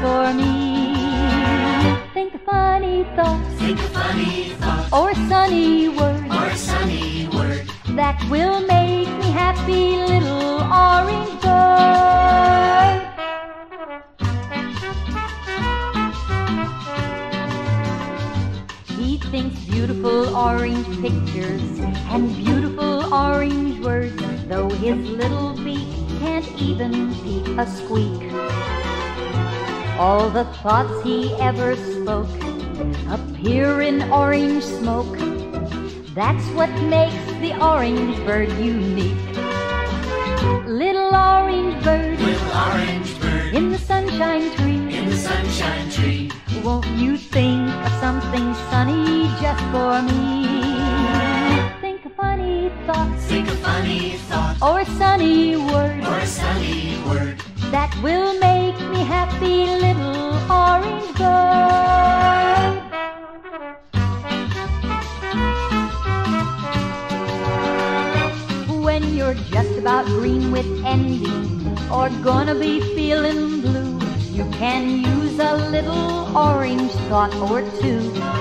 for me. Think a funny thought, Think a funny thought, or a sunny word, or a sunny word, that will make me happy, little orange bird. He thinks beautiful orange pictures and beautiful orange words, though his little beak can't even peep a squeak. All the thoughts he ever spoke appear in orange smoke. That's what makes the orange bird unique. Little orange bird, little orange bird, in the sunshine tree, in the sunshine tree. won't you think of something sunny just for me? Think a funny thought, Think a funny thought, or a sunny word, or a sunny word, that will make me happy, little orange bird. When you're just about green with envy, or gonna be feeling blue, you can use a little orange thought or two.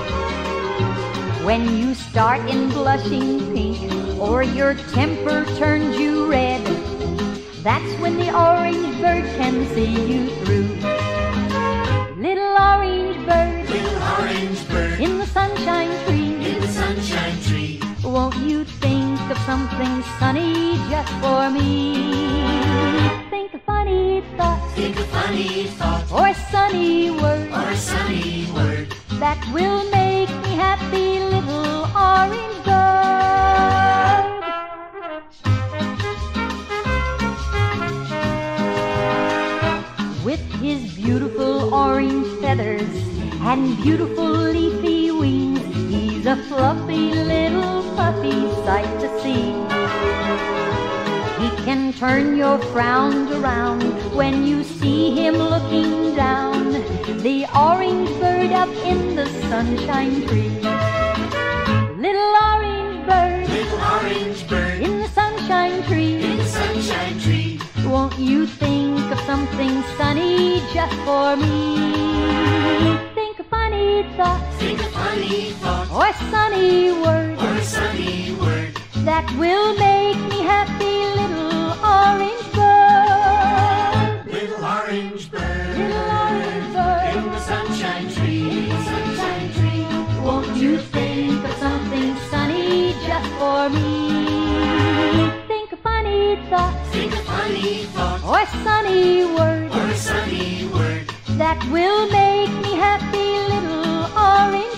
When you start in blushing pink, or your temper turns you red, that's when the orange bird can see you through. Little orange bird, little orange bird, in the sunshine tree, in the sunshine tree. won't you think of something sunny just for me? Think a funny thought, Think a funny thought, or a sunny word, or a sunny word, that will make me happy, little orange bird. With his beautiful orange feathers and beautiful leafy wings, he's a fluffy little puffy sight to see. He can turn your frowns around when you see him looking down, the orange bird up in the sunshine tree. Little orange bird, little orange bird, in the sunshine tree, in the sunshine tree. won't you think of something sunny just for me? Think a funny thought, Think a funny thought, or a sunny word, or a sunny word, that will make me happy, little orange bird. little orange bird, Little orange bird, in the sunshine tree, in the sunshine tree. won't you think of something sunny just for me? Think a funny thought, Think a funny thought, or a sunny word, or a sunny word, that will make me happy, little orange